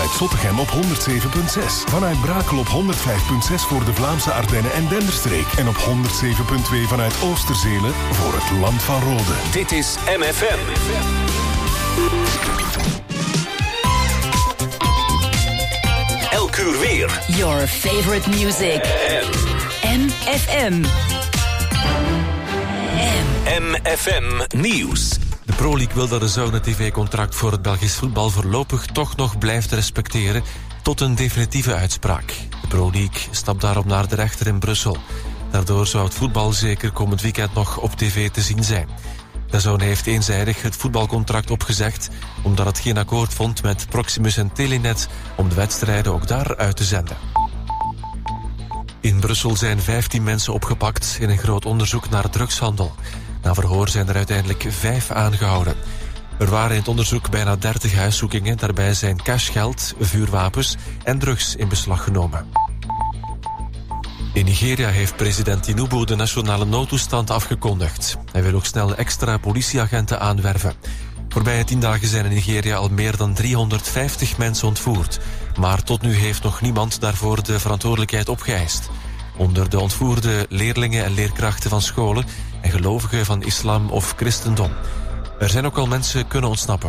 vanuit Zottegem op 107.6. Vanuit Brakel op 105.6 voor de Vlaamse Ardennen en Denderstreek. En op 107.2 vanuit Oosterzelen voor het Land van Rode. Dit is MFM. Elk uur weer. Your favorite music. MFM. MFM Nieuws. De Pro League wil dat de Zoune TV-contract voor het Belgisch voetbal voorlopig toch nog blijft respecteren tot een definitieve uitspraak. De Pro League stapt daarop naar de rechter in Brussel. Daardoor zou het voetbal zeker komend weekend nog op tv te zien zijn. De Zoune heeft eenzijdig het voetbalcontract opgezegd omdat het geen akkoord vond met Proximus en Telenet om de wedstrijden ook daar uit te zenden. In Brussel zijn 15 mensen opgepakt in een groot onderzoek naar drugshandel. Na verhoor zijn er uiteindelijk 5 aangehouden. Er waren in het onderzoek bijna 30 huiszoekingen. Daarbij zijn cashgeld, vuurwapens en drugs in beslag genomen. In Nigeria heeft president Tinubu de nationale noodtoestand afgekondigd. Hij wil ook snel extra politieagenten aanwerven. Voorbije 10 dagen zijn in Nigeria al meer dan 350 mensen ontvoerd. Maar tot nu heeft nog niemand daarvoor de verantwoordelijkheid opgeëist. Onder de ontvoerde leerlingen en leerkrachten van scholen en gelovigen van islam of christendom. Er zijn ook al mensen kunnen ontsnappen.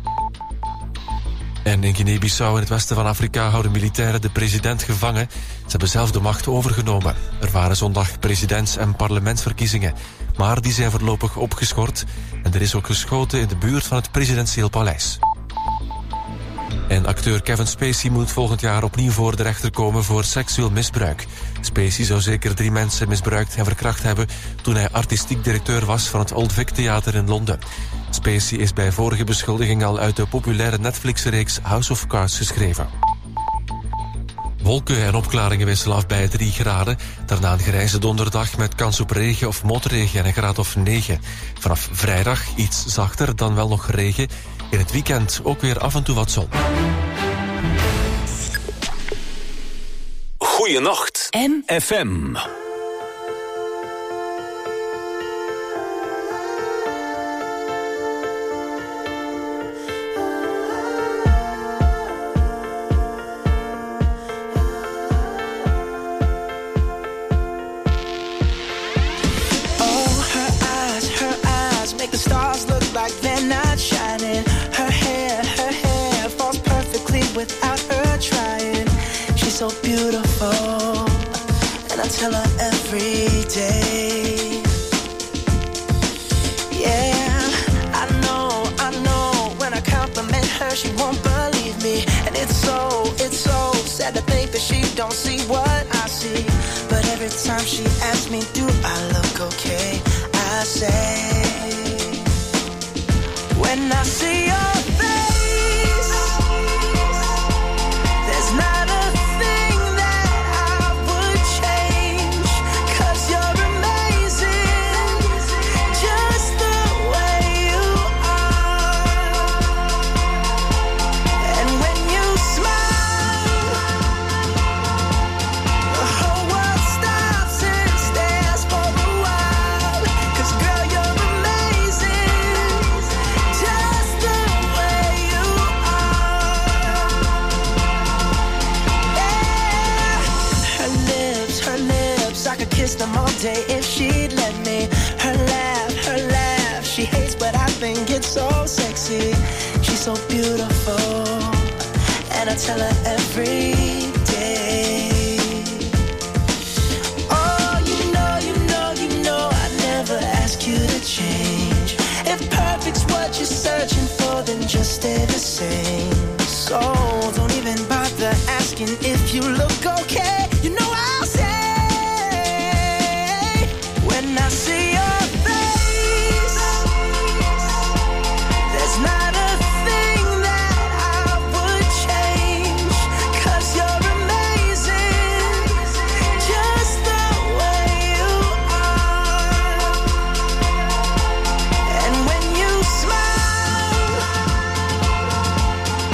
En in Guinea-Bissau in het westen van Afrika houden militairen de president gevangen. Ze hebben zelf de macht overgenomen. Er waren zondag presidents- en parlementsverkiezingen. Maar die zijn voorlopig opgeschort. En er is ook geschoten in de buurt van het presidentieel paleis. En acteur Kevin Spacey moet volgend jaar opnieuw voor de rechter komen voor seksueel misbruik. Spacey zou zeker 3 mensen misbruikt en verkracht hebben toen hij artistiek directeur was van het Old Vic Theater in Londen. Spacey is bij vorige beschuldiging al uit de populaire Netflix-reeks House of Cards geschreven. Wolken en opklaringen wisselen af bij 3 graden. Daarna een grijze donderdag met kans op regen of motregen en een graad of 9. Vanaf vrijdag iets zachter, dan wel nog regen. In het weekend ook weer af en toe wat zon. Goeienacht. FM. So beautiful, and I tell her every day. Yeah, I know, when I compliment her, she won't believe me. And it's so sad to think that she don't see what I see. But every time she asks me, do I look okay? I say, when I see your face, there's not a them all day if she'd let me. Her laugh, she hates but I think it's so sexy. She's so beautiful, and I tell her every day. Oh, you know, I never ask you to change. If perfect's what you're searching for, then just stay the same. So don't even bother asking if you look okay. You know I'll say, when I see your face, there's not a thing that I would change, 'cause you're amazing, just the way you are. And when you smile,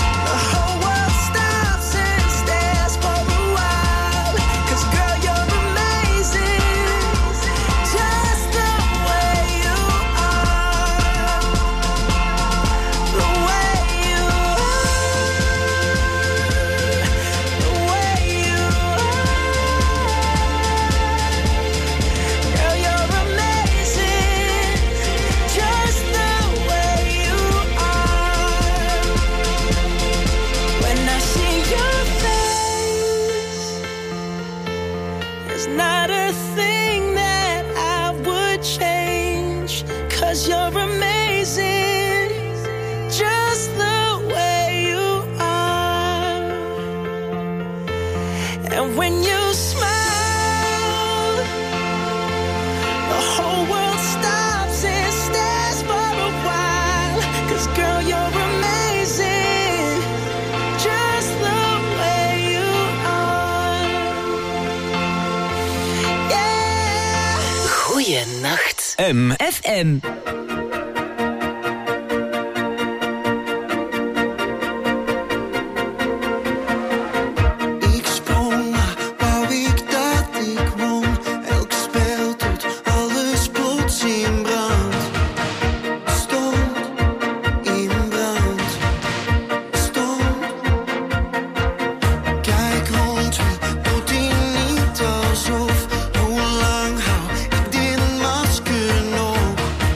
just the way you are. And when you smile, the whole world stops and stares for a while. 'Cause girl, you're amazing, just the way you are. Yeah. Goeienacht. MFM. Ik sprong, wou ik dat ik won. Elk spel tot alles plots in brand stond, in brand stond. Kijk rond, wie doet hij niet alsof? Hoe lang hou ik dit masker nog?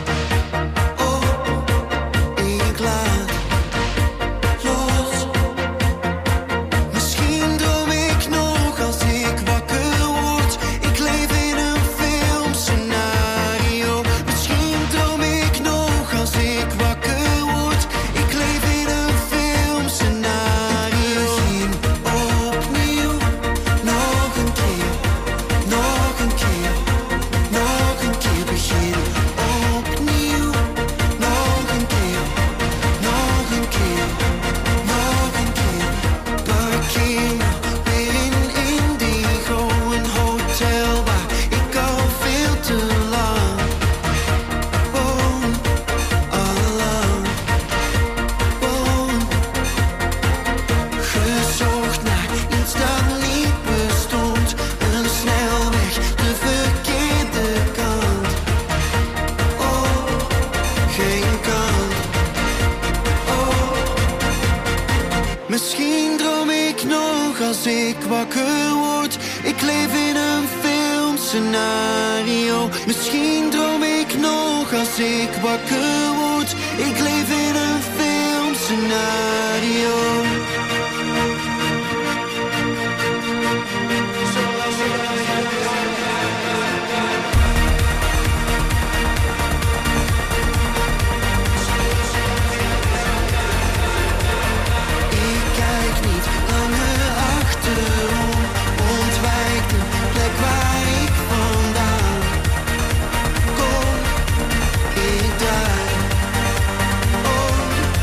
Oh, ik laat los. Misschien droom ik nog als ik wakker word. Ik leef in een filmscenario. Misschien droom ik nog als ik wakker word. Ik leef in een filmscenario. Begin opnieuw, nog een keer, nog een keer, nog een keer. Begin opnieuw, nog een keer, nog een keer, nog een keer. Parkeer me weer in Indigo, een hotel waar ik al veel te lang woon, allang woon. Gezocht naar iets dat niet bestond, een snelweg, de verkeerde kant. Oh, geen kant. Oh, misschien droom ik nog als ik wakker word. Ik leef in een filmscenario. Misschien droom ik nog als ik wakker word. Ik leef in een filmscenario. Ik kijk niet langer achterom, ontwijk de plek waar ik vandaan kom. Ik draai om,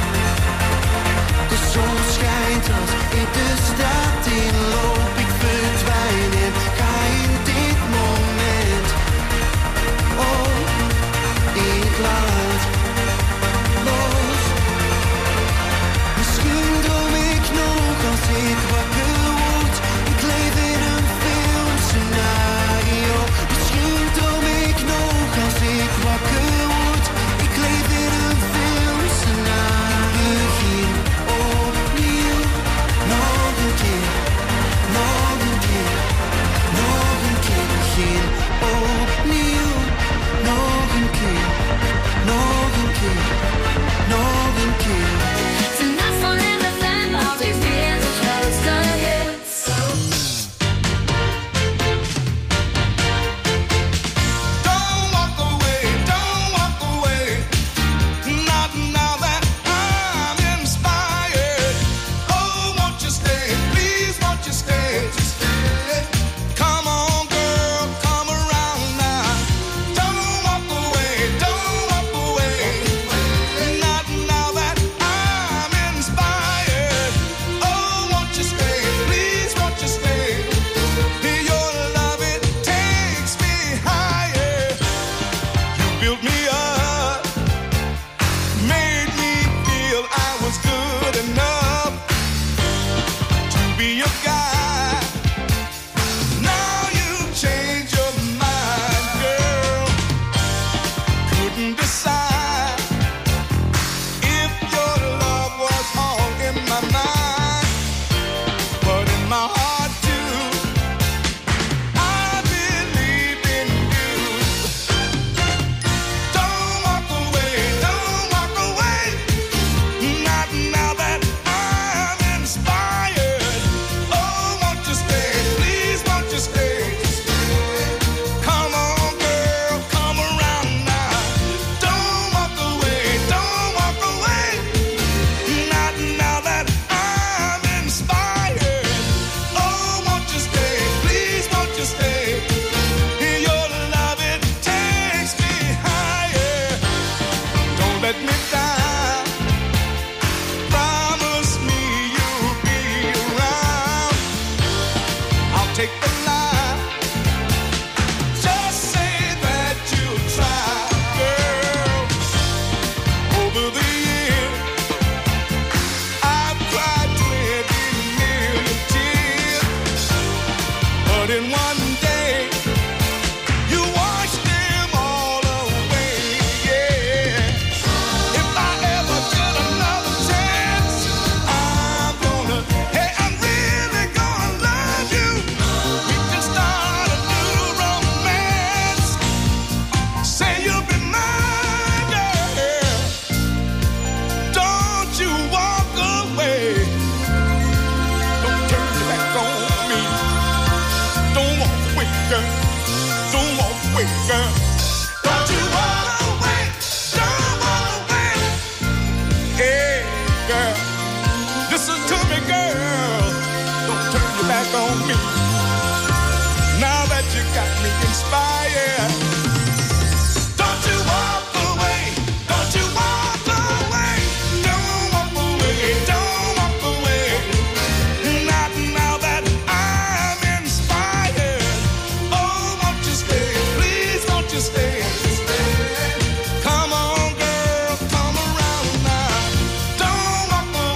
girl. Listen to me, girl. Don't turn your back on me. Now that you got me inspired. Don't you walk away. Don't you walk away. Don't walk away. Don't walk away. Not now that I'm inspired. Oh, won't you stay? Please, won't you stay? Come on, girl, come around now. Don't walk away.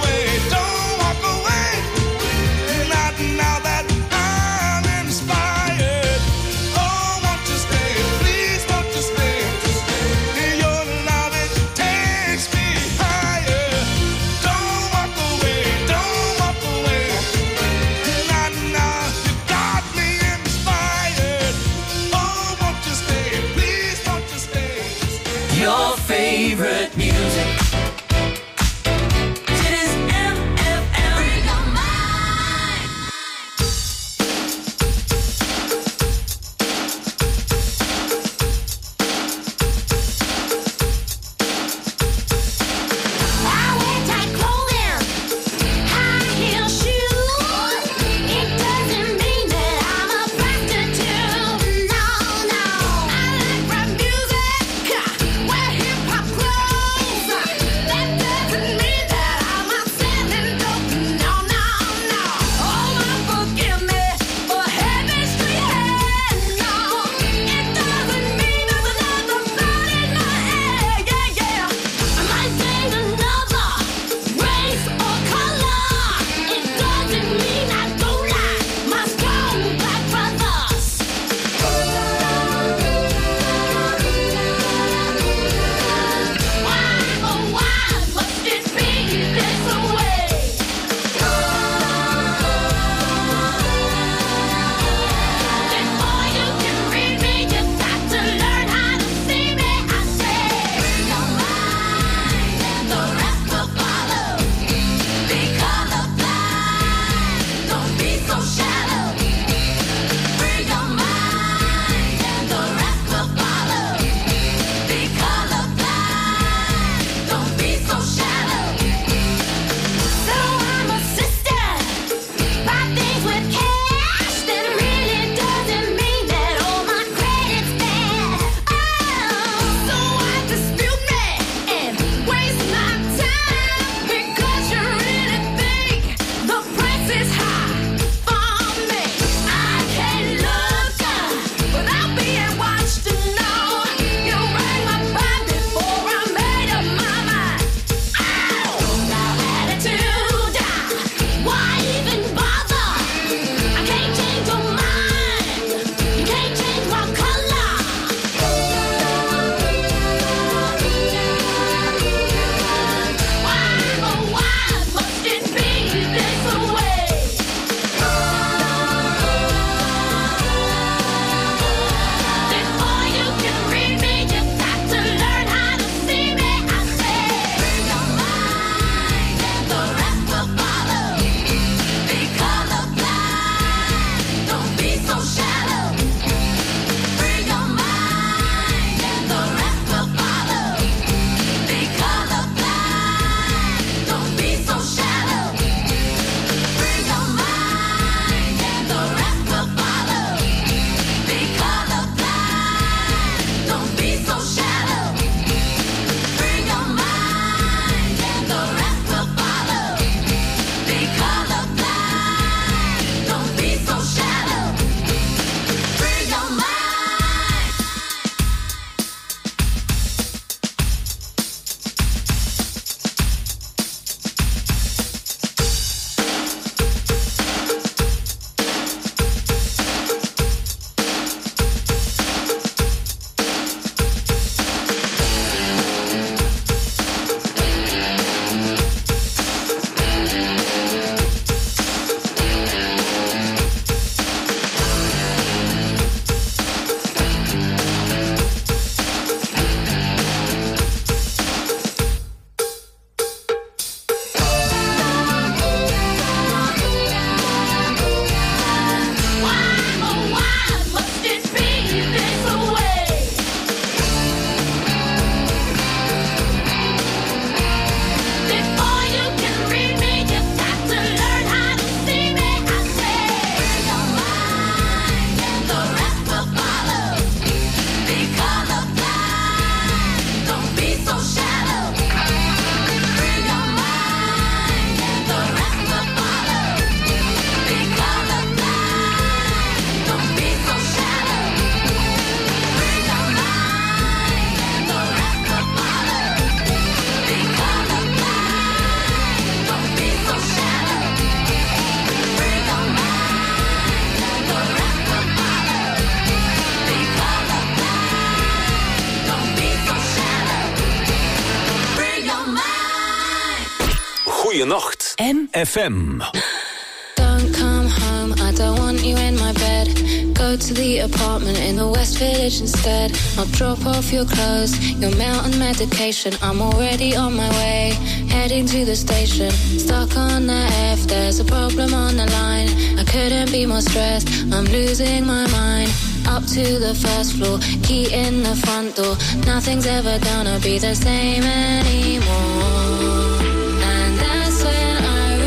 Goeienacht. FM. Don't come home, I don't want you in my bed. Go to the apartment in the West Village instead. I'll drop off your clothes, your mountain medication. I'm already on my way, heading to the station. Stuck on the F, there's a problem on the line. I couldn't be more stressed, I'm losing my mind. Up to the first floor, key in the front door. Nothing's ever gonna be the same anymore. And that's when I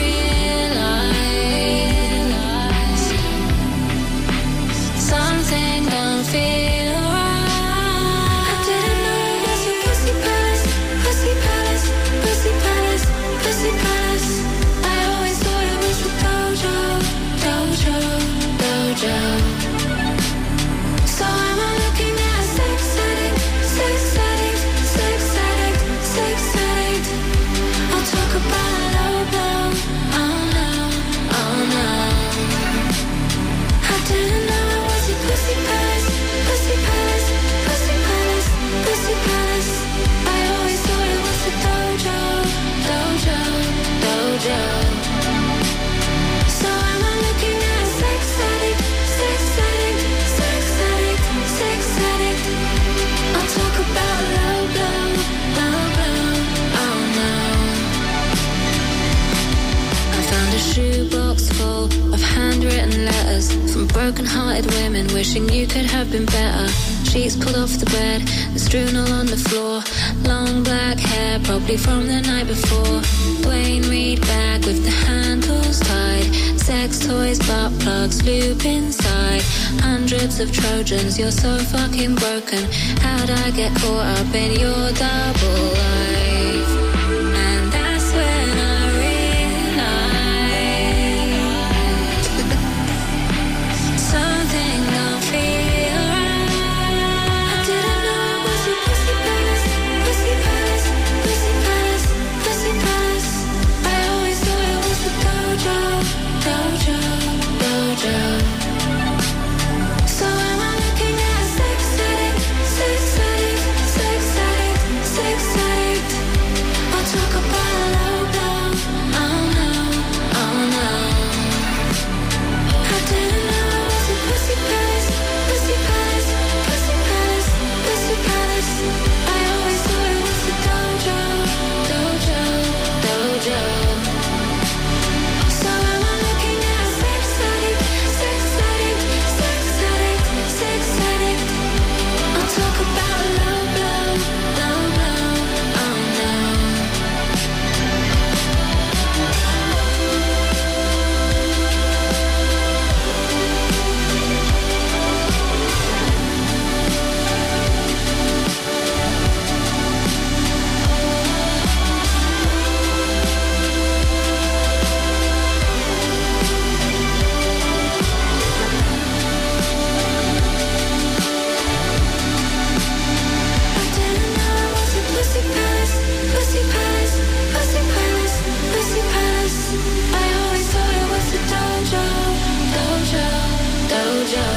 realize something don't feel right. I didn't know it was a pussy palace, pussy palace, pussy palace, pussy palace. I always thought it was the dojo, dojo, dojo. So am I looking at a sex addict, sex addict, sex addict, sex addict? I'll talk about a low blow, oh no, oh no. I didn't know it was a pussy palace, pussy palace, pussy palace, pussy palace. I always thought it was a dojo, dojo, dojo. So am I looking at a sex addict, sex addict, sex addict, sex addict? I'll talk about low blow, oh no. I found a shoebox full of handwritten letters from broken-hearted women wishing you could have been better. Sheets pulled off the bed and strewn all on the floor. Long black hair, probably from the night before. Dwayne Reed bag with the handles tied. Sex toys, butt plugs, loop inside. Hundreds of Trojans, you're so fucking broken. How'd I get caught up in your double life? And that's when I realized something don't feel right. I didn't know it was a pussy palace, pussy palace, pussy palace, pussy palace. I always thought it was the dojo, dojo, dojo. So am I looking at a sex addict, sex addict, sex addict, sex addict? I'll talk about a low blow, oh no, oh no. I didn't know it was a pussy palace, pussy palace, pussy palace, pussy palace. I always thought it was the dojo, dojo, dojo. So am I looking at a sex addict, sex addict, sex addict, sex addict? I'll talk about low blow, oh no. I didn't know it was a pussy palace, pussy palace, pussy palace, pussy palace. I always thought it was the dojo, dojo, dojo.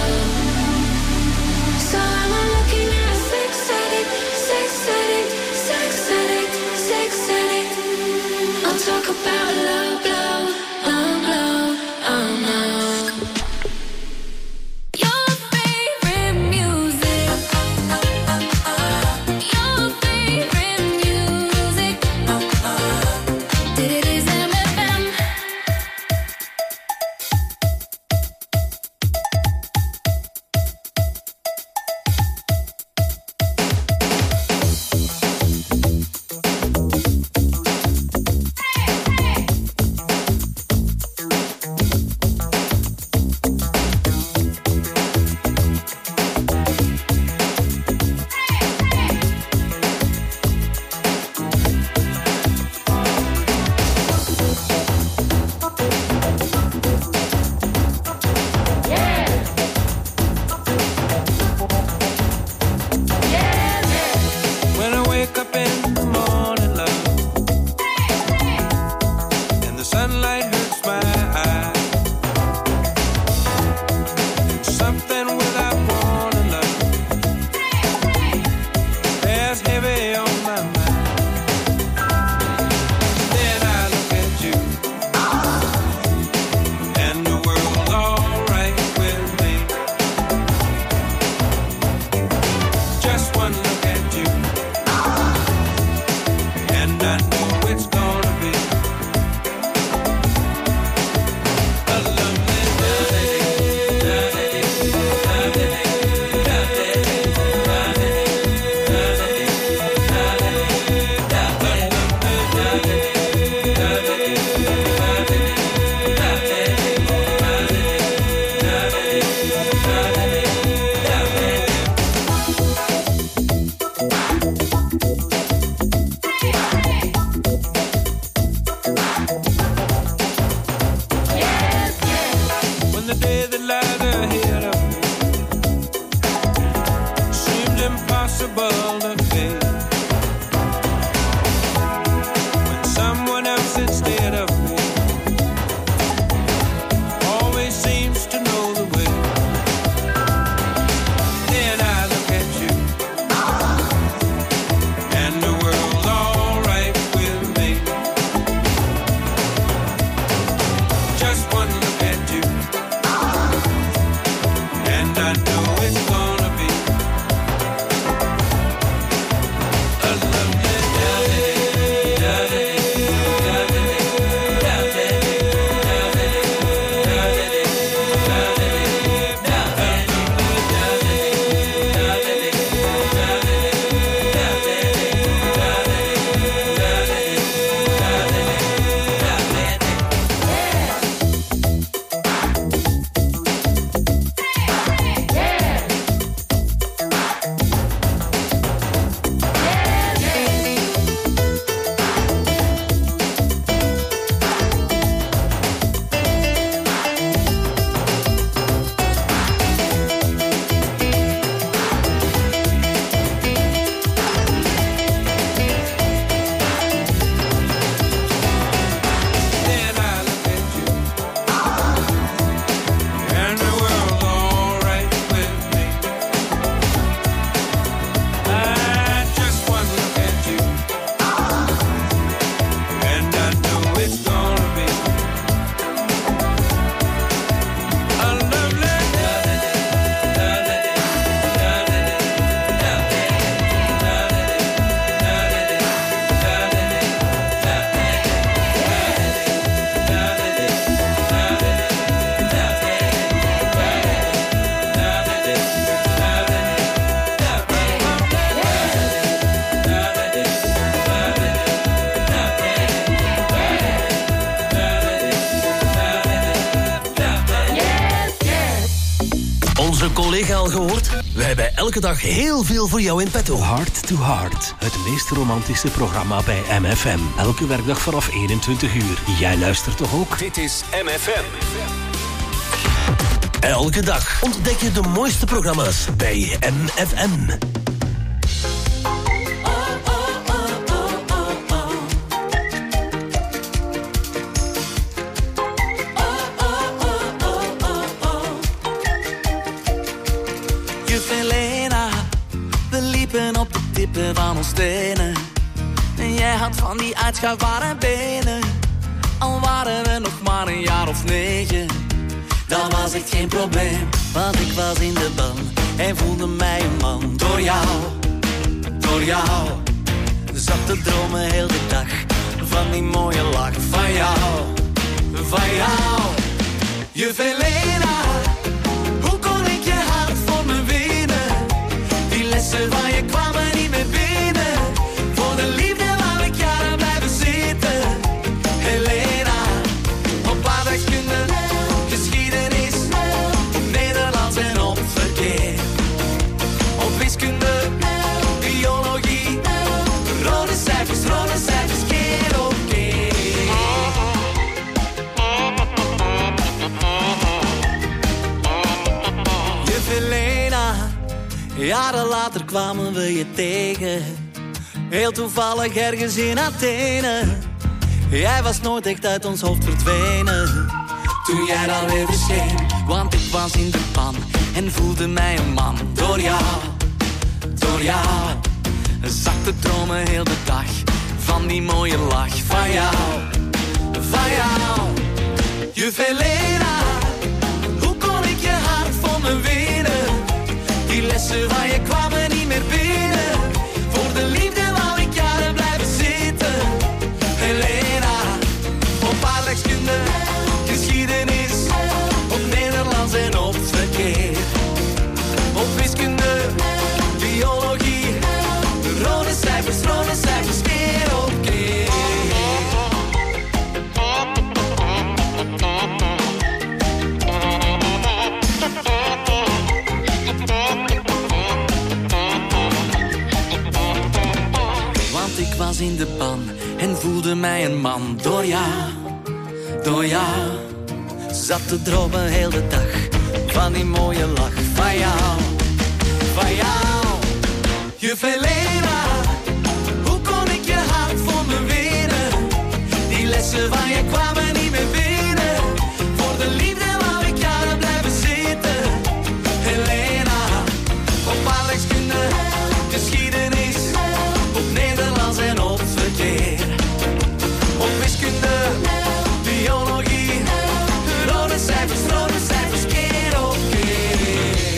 So am I looking at a sex addict, sex addict, sex addict, sex addict? I'll talk about low blow, oh no. Your favorite music, your favorite music. It is MFM. ahead of me always seems to know the way. Then I look at you and the world's all right with me. Just one look at you and I know it's gonna be a lovely Al gehoord? We hebben elke dag heel veel voor jou in petto. Heart to Heart, het meest romantische programma bij MFM. Elke werkdag vanaf 21 uur. Jij luistert toch ook? Dit is MFM. Elke dag ontdek je de mooiste programma's bij MFM. Op de tippen van ons tenen. En jij had van die uitschuifbare benen. Al waren we nog maar een jaar of 9. Dat was echt geen probleem. Want ik was in de ban en voelde mij een man. Door jou, door jou. Zat te dromen heel de dag. Van die mooie lach van jou, van jou. Je Helena, hoe kon ik je hart voor me winnen? Die lessen van je kwamen niet meer binnen. Voor de liefde wou ik jaren blijven zitten. Helena, op aardrijkskunde, geschiedenis, op Nederlands en op verkeer. Op wiskunde, biologie, rode cijfers, keer op keer. Juf Helena, jaren later kwamen we je tegen. Heel toevallig ergens in Athene. Jij was nooit echt uit ons hoofd verdwenen. Toen jij dan weer verscheen, want ik was in de pan en voelde mij een man. Door jou, door jou. Zat te dromen heel de dag van die mooie lach van jou, van jou. Juf Helena, hoe kon ik je hart voor me winnen? Die lessen van je kwamen niet meer binnen. Voor de liefde wou ik jaren blijven zitten. Helena, op aardrijkskunde, geschiedenis, op Nederlands en op verkeer. Op wiskunde, biologie, rode cijfers, keer op keer. Want ik was in de ban en voelde mij een man. Door jou, door jou. Zat te dromen heel de dag van die mooie lach van jou, van jou. Juf Helena, hoe kon ik je hart voor me winnen? Die les Flessen van je kwamen niet meer binnen. Voor de liefde wou ik jaren blijven zitten. Helena, op aardrijkskunde, geschiedenis, op Nederlands en op verkeer. Op wiskunde, biologie, rode cijfers, keer op keer.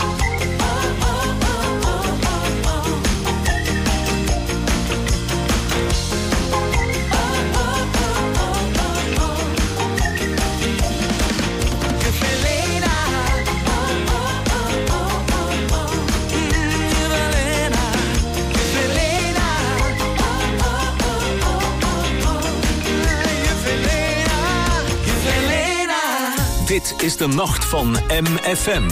Dit is de nacht van MFM.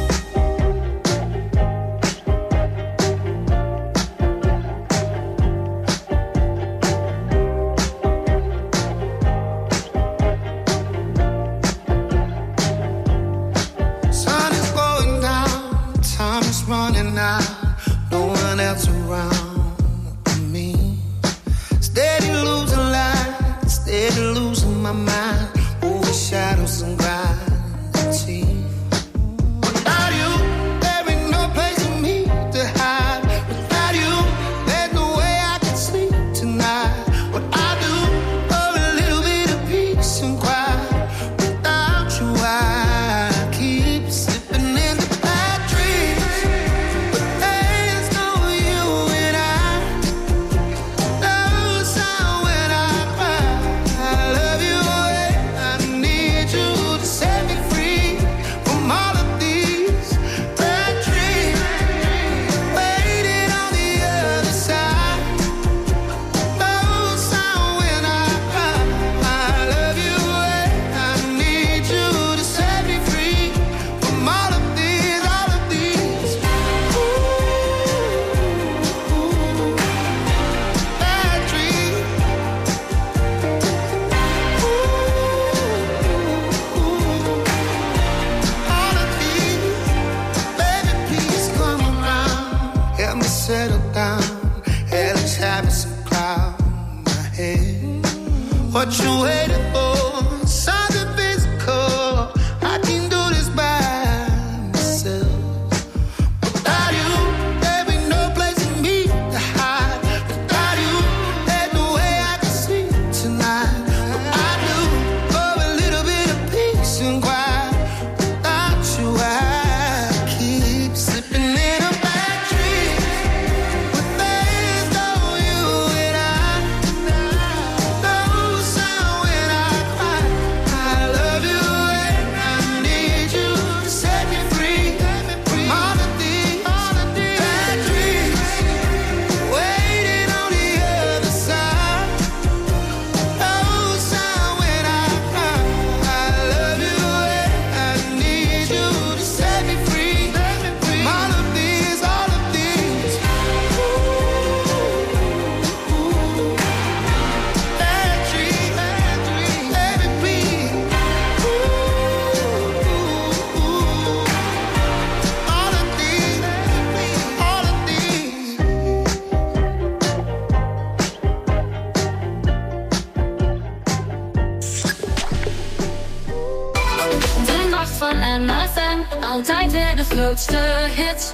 Altijd weer de grootste hits.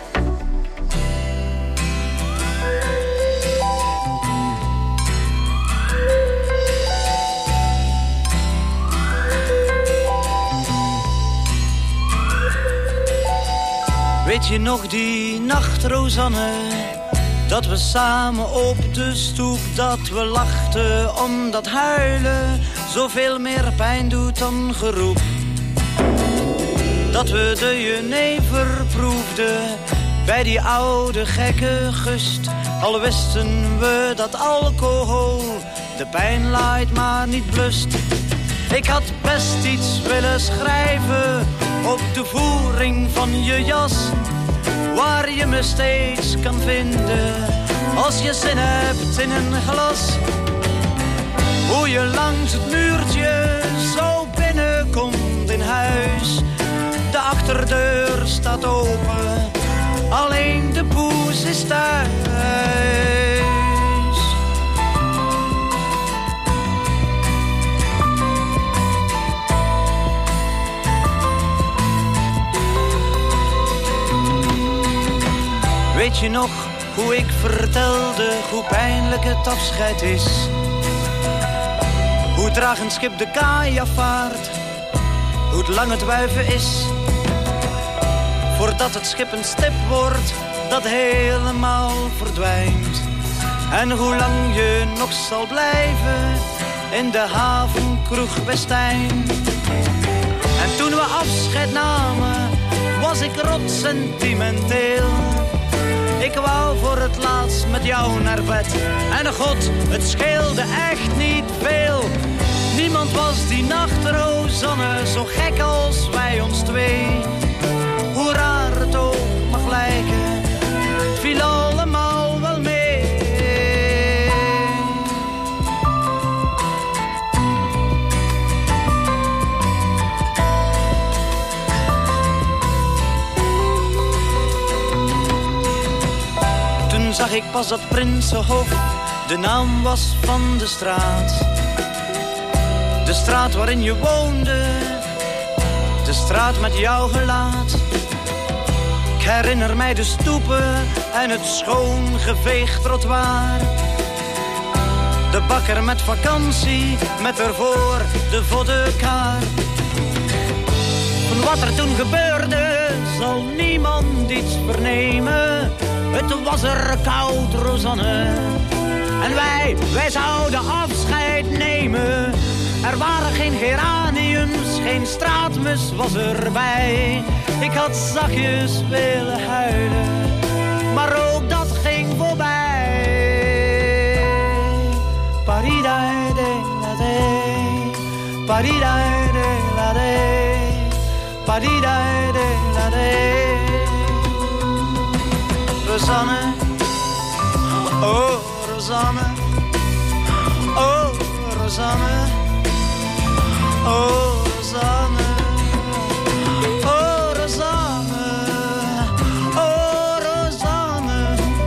Weet je nog die nacht, Rosanne? Dat we samen op de stoep, dat we lachten omdat huilen zoveel meer pijn doet dan geroep. Dat we de jenever proefden bij die oude gekke gust. Al wisten we dat alcohol de pijn laait maar niet blust. Ik had best iets willen schrijven op de voering van je jas, waar je me steeds kan vinden als je zin hebt in een glas. Hoe je langs het muurtje zo binnenkomt in huis. De achterdeur staat open, alleen de poes is thuis. Weet je nog hoe ik vertelde hoe pijnlijk het afscheid is? Hoe traag een schip de kaai afvaart, hoe lang het wuiven is, voordat het schip een stip wordt dat helemaal verdwijnt. En hoe lang je nog zal blijven in de havenkroeg Westijn. En toen we afscheid namen, was ik rot sentimenteel. Ik wou voor het laatst met jou naar bed. En god, het scheelde echt niet veel. Niemand was die nacht, Rosanne, zo gek als wij ons twee. Hoe raar het ook mag lijken, het viel allemaal wel mee. Toen zag ik pas dat Prinsenhof de naam was van de straat. De straat waarin je woonde, de straat met jouw gelaat. Ik herinner mij de stoepen en het schoongeveegd trottoir. De bakker met vakantie, met ervoor de voddenkaart. Van wat er toen gebeurde, zal niemand iets vernemen. Het was er koud, Rosanne, en wij zouden afscheid nemen. Er waren geen geraniums, geen straatmus was erbij. Ik had zachtjes willen huilen, maar ook dat ging voorbij. Paridai de la de, paridai de la de, paridai de la de. Rosanne, oh Rosanne, oh Rosanne, oh Rosanne, oh Rosanne, oh Rosanne,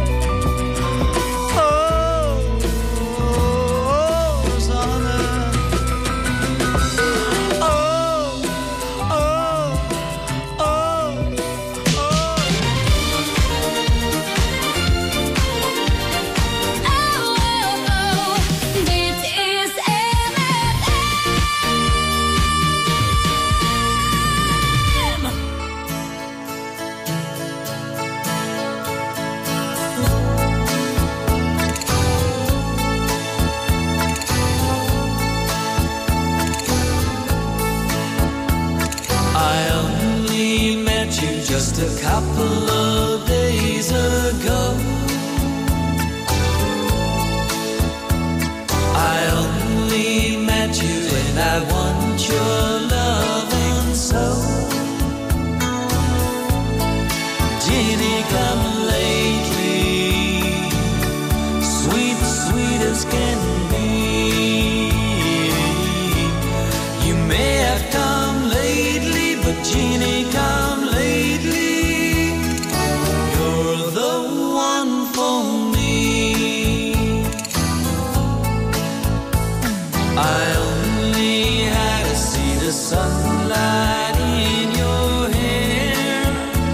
oh Rosanne, oh, oh, oh, oh. Dit is I only met you just a couple of days ago. I only met you and I want your love and soul. Ginny, come lately, sweet, sweet as can be. You may have come lately, but Ginny, come lately. You're the one for me. I only had to see the sunlight in your hair.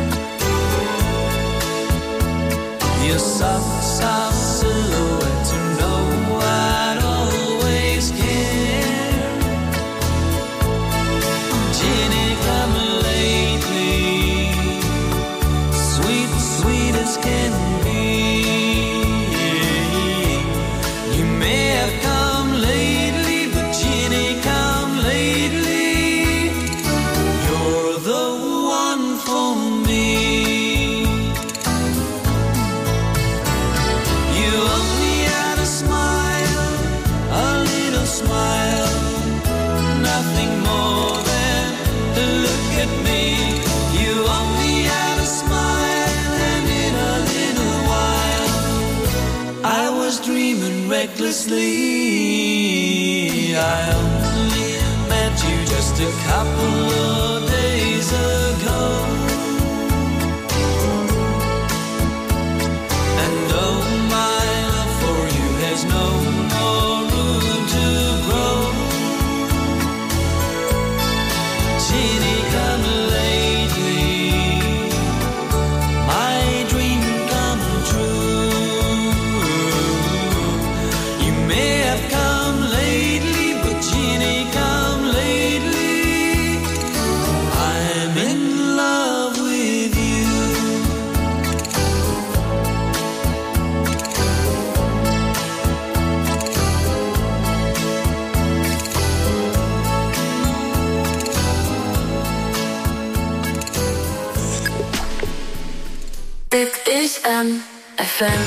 Your soft, soft silhouette to know I'd always care. Ginny, come lately, sweet, sweet as can be. You may have come lately, but Ginny, come lately. You're the one for me. You only had a smile, a little smile, nothing more than to look at me. You only had a smile, and in a little while I was dreaming recklessly. I only met you just a couple of days ago. And oh, my love for you has no more room to grow. Ginny, come lately, my dream come Dit is MFM.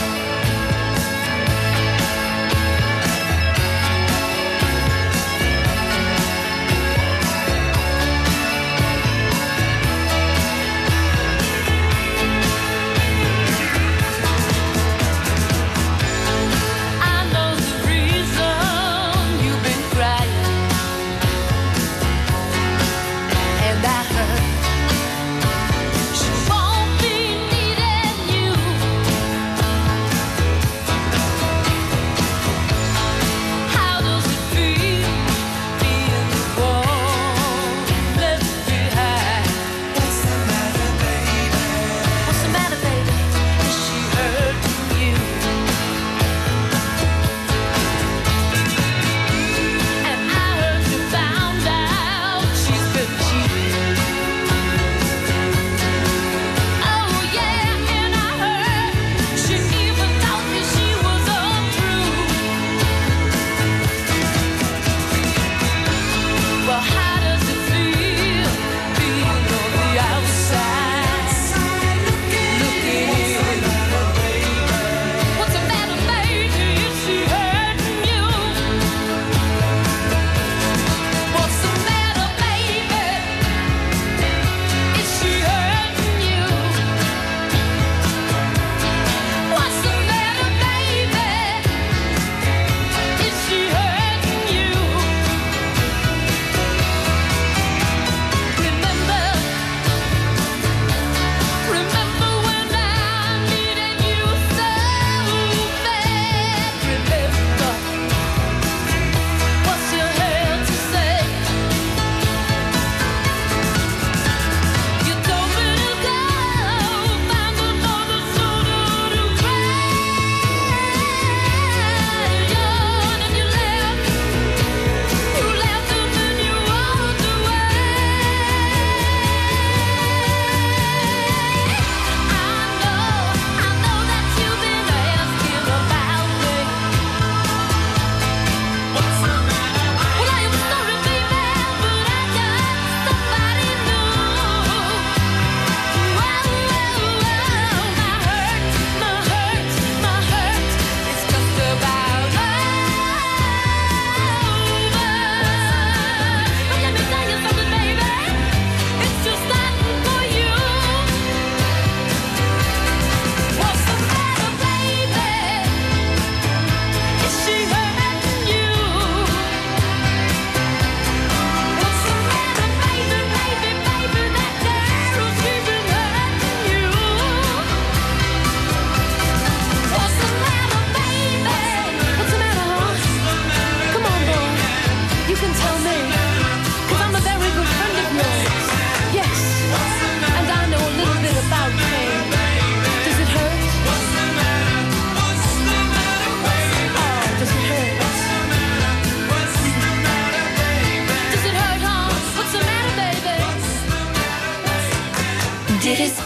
Dit is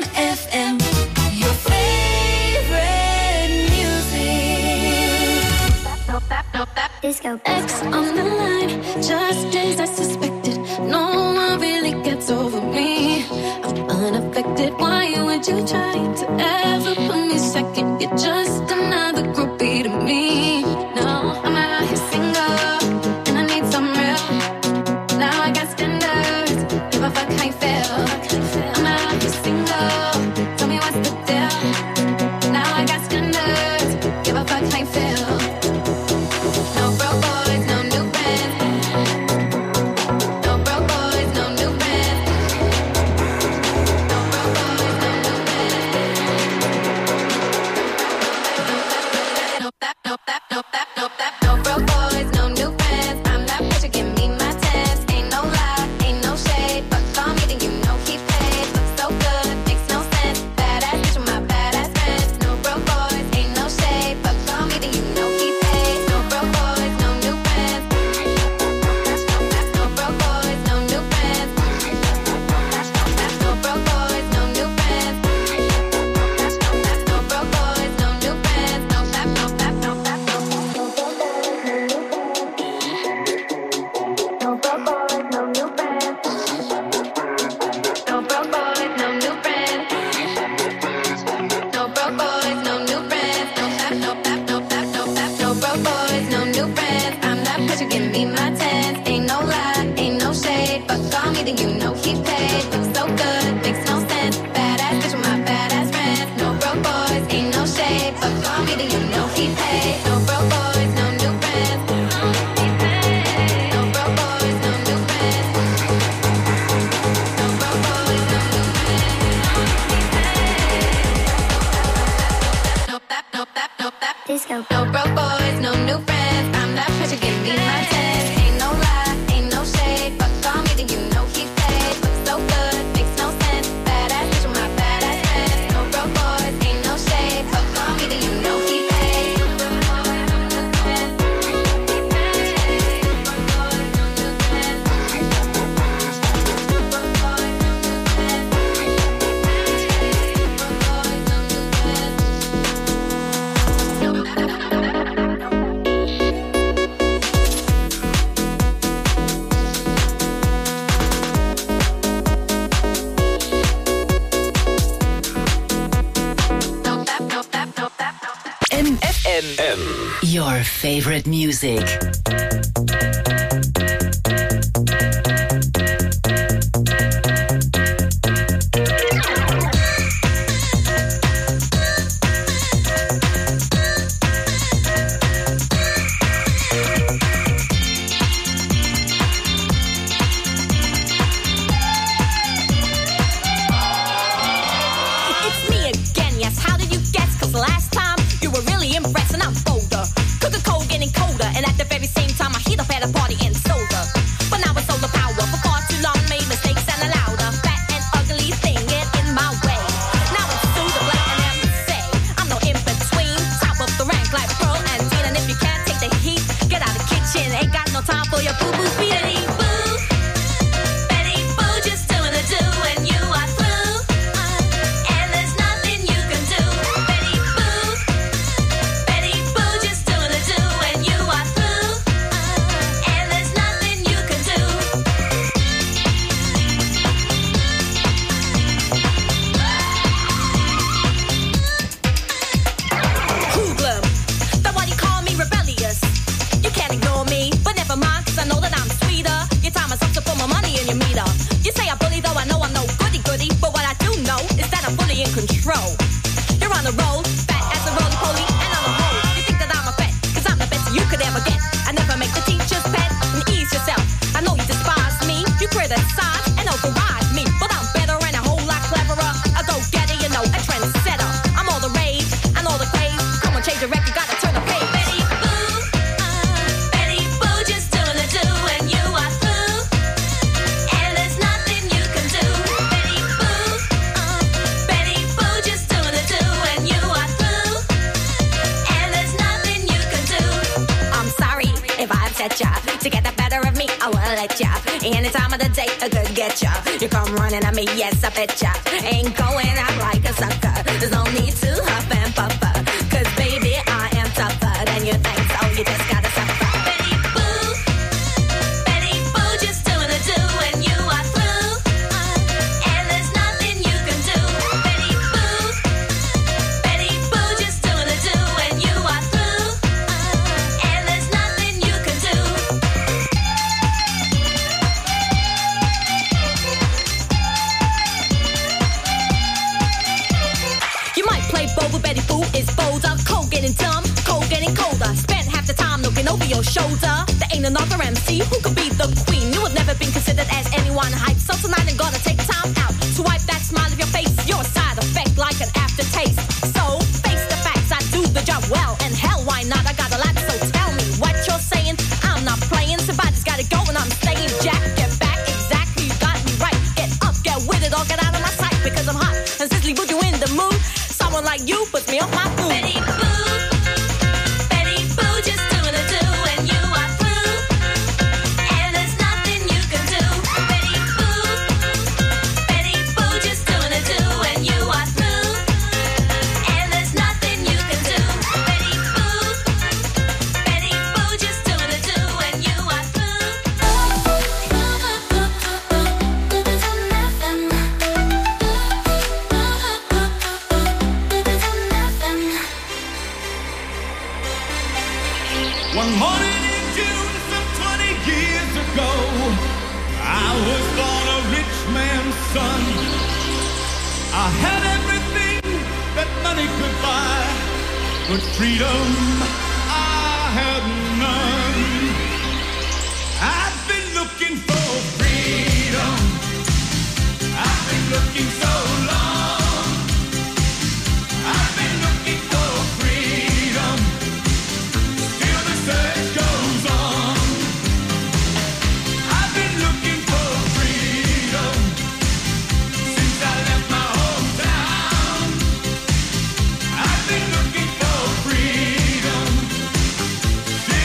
MFM, your favorite music. Disco X on the line, just as I suspected. No one really gets over me. I'm unaffected. Why would you try to ever put me second? You're just another groupie to me. No, I'm out here single, and I need some real. Now I got standards, give a fuck how you feel. I'm out here single, tell me what's the deal. Now I got standards, give a fuck how you feel. No broke boys, no new friends. Your favorite music. You come running at me, yes, I bet ya. Ain't going out like a sucker. There's no need to huff and puffer. Cause baby, I am tougher than you think, so you just gotta suffer. Betty Boo, just doing a do and you are through. And there's nothing you can do. Betty Boo, just doing a do and you are through. And there's nothing you can do. Betty Boo is bolder, cold getting dumb, cold getting colder. Spent half the time looking over your shoulder. There ain't another MC who could be the queen. You have never been considered as anyone hype. So tonight I'm gonna take time out to wipe that smile off your face. You're a side effect like an aftertaste. So face the facts, I do the job well. And hell, why not? I got a lot, so tell me what you're saying. I'm not playing, somebody's gotta go and I'm staying. Jack, get back, exactly, you got me right. Get up, get with it, or get out of my sight. Because I'm hot and sizzly, put you in the mood. Someone like you puts me off my food. Betty Boo, just doing a do and you are through. And there's nothing you can do. Betty Boo, just doing a do and you are through. And there's nothing you can do. Betty Boo, just doing a do and you are through. One morning in June, some 20 years ago, I was born a rich man's son. I had everything that money could buy, but freedom I had none. I've been looking for freedom. I've been looking so long. I've been looking for freedom. Search goes on. I've been looking for freedom since I left my hometown. I've been looking for freedom.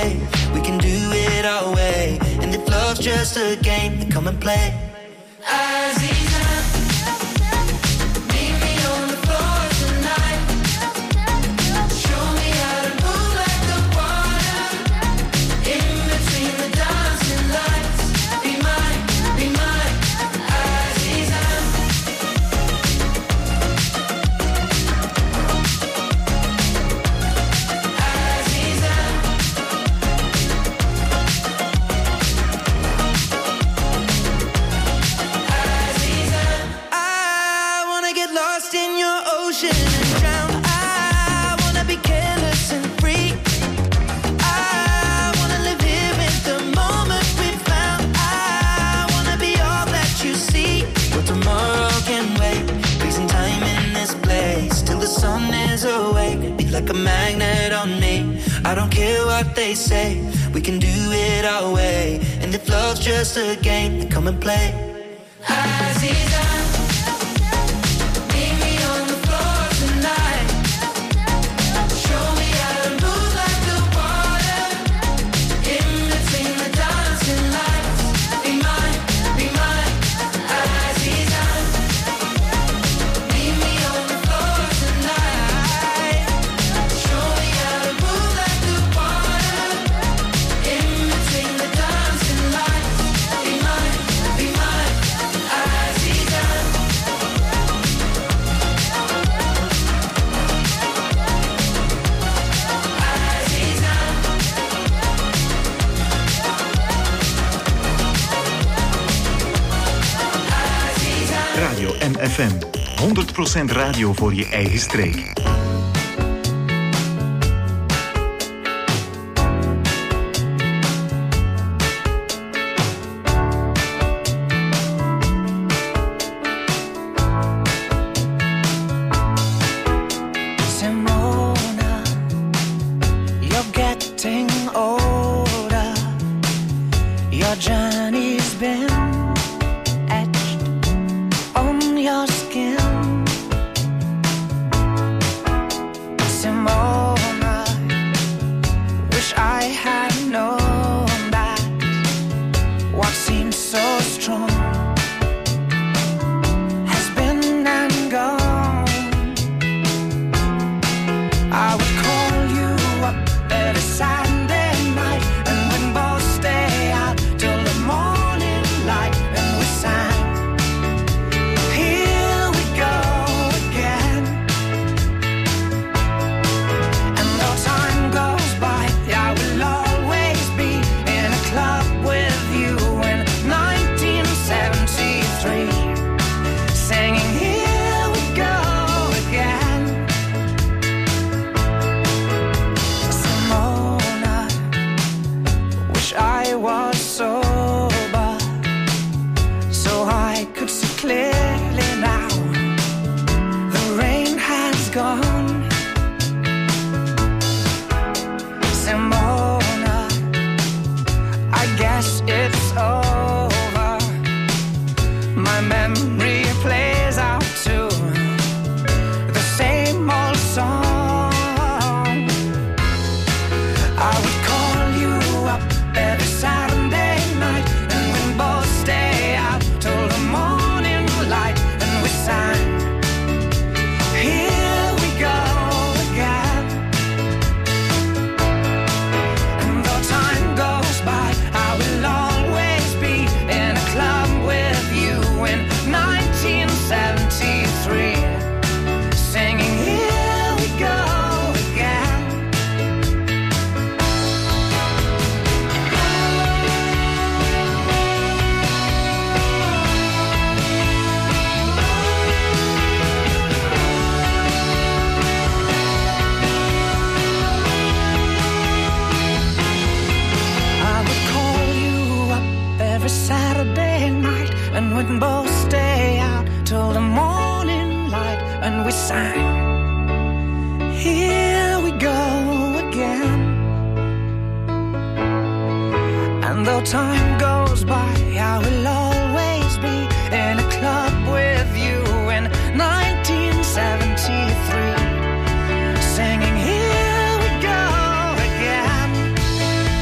say we can do it our way. And if love's just a game, then come and play. Aziza, meet me on the floor tonight. Show me how to move like the water. In between the dancing lights. Be mine, Aziza. Aziza. I wanna get lost in your ocean and drown. I wanna be careless and free. I wanna live here in the moment we found. I wanna be all that you see. But tomorrow can wait. Freezing time in this place till the sun is awake. Be like a magnet on me. I don't care what they say. We can do it our way. And if love's just a game, then come and play. Aziza, meet me on the floor tonight. Show me how to move like the water. In between the dancing lights. Be mine, Aziza. Meet me on the floor tonight. Show me how to move like the water. In between the dancing lights. Be mine, Aziza. Radio MFM. 100% radio voor je eigen streek. Simona, you're getting older. Your journey's been etched on your skin. Simona, wish I had known that what seemed so strong has been and gone. I would call you up every Saturday night, and we'd both stay out till the morning light, and we sang, here we go again. And though time goes by, I will always be in a club with you in 1973, singing, here we go again. Simona, wish I was sober so I could see clearly now. The rain has gone. Simona, I guess it's over. My memory plays out to the same old song. I would call you up every Saturday night, and we'd both stay out till the morning light, and we sang, here we go again. And though time goes by, I will always be in a club with you in 1973, singing, here we go again. I would call you up every Saturday night, and we'd both stay out till the morning light, and we sang, here we go again. And though time goes by, I will always be in a club with you in 1973, singing, here we go again.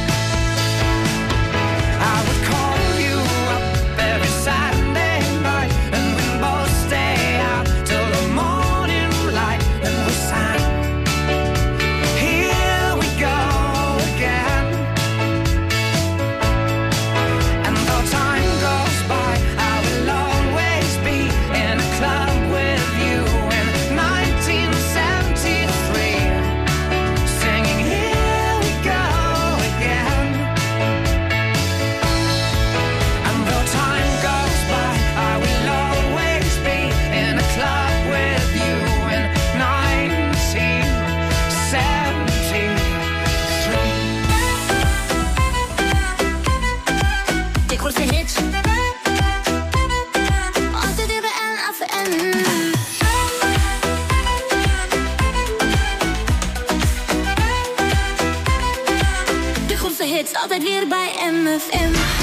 hits, altijd weer bij MFM.